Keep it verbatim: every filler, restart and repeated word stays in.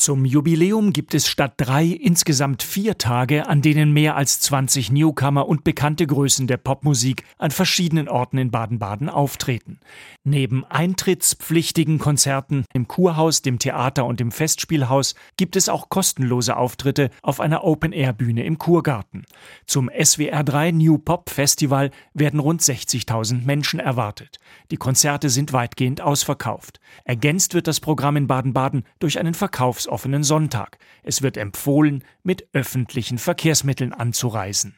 Zum Jubiläum gibt es statt drei insgesamt vier Tage, an denen mehr als zwanzig Newcomer und bekannte Größen der Popmusik an verschiedenen Orten in Baden-Baden auftreten. Neben eintrittspflichtigen Konzerten im Kurhaus, dem Theater und im Festspielhaus gibt es auch kostenlose Auftritte auf einer Open-Air-Bühne im Kurgarten. Zum S W R drei New Pop Festival werden rund sechzigtausend Menschen erwartet. Die Konzerte sind weitgehend ausverkauft. Ergänzt wird das Programm in Baden-Baden durch einen verkaufsoffenen Sonntag. Es wird empfohlen, mit öffentlichen Verkehrsmitteln anzureisen.